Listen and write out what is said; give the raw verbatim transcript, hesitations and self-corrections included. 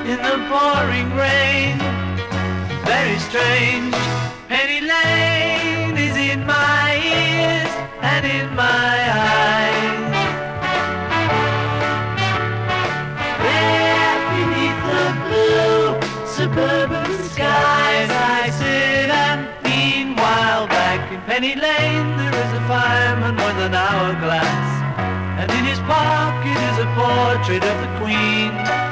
in the pouring rain. Very strange. Penny Lane is in my ears and in my eyes. There beneath the blue suburban skies I sit, and meanwhile back in Penny Lane there is a fireman with an hourglass, and in his pocket is a portrait of the Queen.